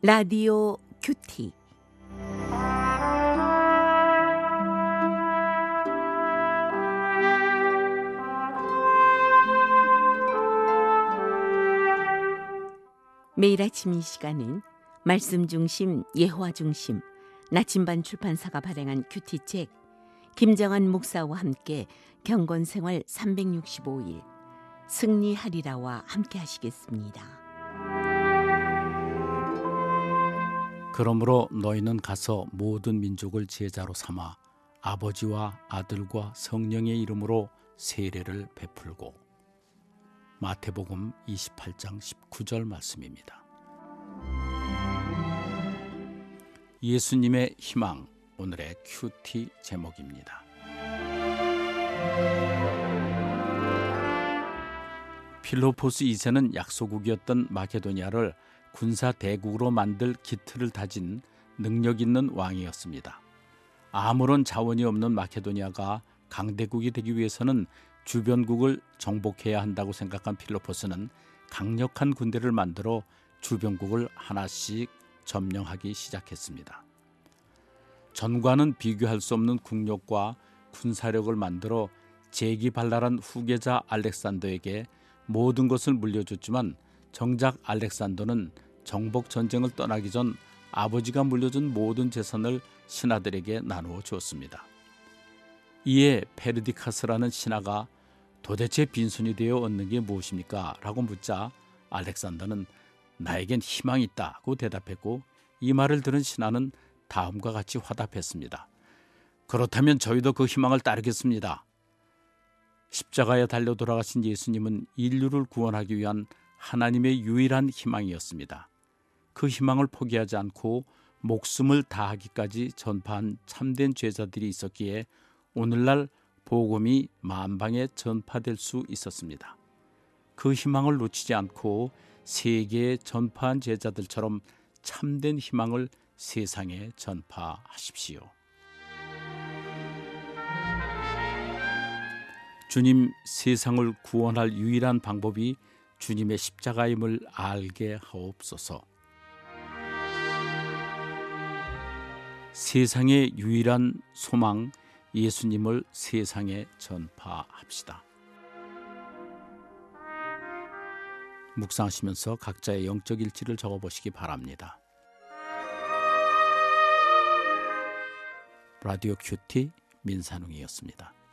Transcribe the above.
라디오 큐티. 매일 아침 이 시간은 말씀 중심, 예화 중심, 나침반 출판사가 발행한 큐티책 김정한 목사와 함께 경건생활 365일 승리하리라와 함께 하시겠습니다. 그러므로 너희는 가서 모든 민족을 제자로 삼아 아버지와 아들과 성령의 이름으로 세례를 베풀고. 마태복음 28장 19절 말씀입니다. 예수님의 희망, 오늘의 큐티 제목입니다. 필로포스 2세는 약소국이었던 마케도니아를 군사 대국으로 만들 기틀을 다진 능력 있는 왕이었습니다. 아무런 자원이 없는 마케도니아가 강대국이 되기 위해서는 주변국을 정복해야 한다고 생각한 필로포스는 강력한 군대를 만들어 주변국을 하나씩 점령하기 시작했습니다. 전과는 비교할 수 없는 국력과 군사력을 만들어 재기발랄한 후계자 알렉산더에게 모든 것을 물려줬지만 정작 알렉산더는 정복 전쟁을 떠나기 전 아버지가 물려준 모든 재산을 신하들에게 나누어 주었습니다. 이에 페르디카스라는 신하가 도대체 빈손이 되어 얻는 게 무엇입니까? 라고 묻자 알렉산더는 나에겐 희망이 있다고 대답했고, 이 말을 들은 신하는 다음과 같이 화답했습니다. 그렇다면 저희도 그 희망을 따르겠습니다. 십자가에 달려 돌아가신 예수님은 인류를 구원하기 위한 하나님의 유일한 희망이었습니다. 그 희망을 포기하지 않고 목숨을 다하기까지 전파한 참된 제자들이 있었기에 오늘날 복음이 만방에 전파될 수 있었습니다. 그 희망을 놓치지 않고 세계에 전파한 제자들처럼 참된 희망을 세상에 전파하십시오. 주님, 세상을 구원할 유일한 방법이 주님의 십자가임을 알게 하옵소서. 세상의 유일한 소망 예수님을 세상에 전파합시다. 묵상하시면서 각자의 영적 일지를 적어보시기 바랍니다. 라디오 큐티 민산웅이었습니다.